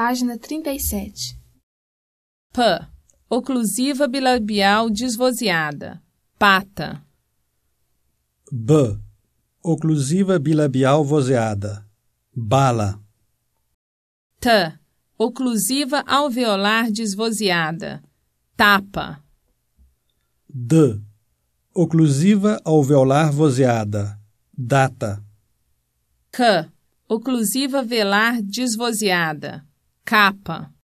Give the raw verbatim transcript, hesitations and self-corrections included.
página trinta e sete. P. Oclusiva bilabial desvozeada. Pata. B. Oclusiva bilabial vozeada. Bala. T. Oclusiva alveolar desvozeada. Tapa. D. Oclusiva alveolar vozeada. Data. K. Oclusiva velar desvozeada. Capa.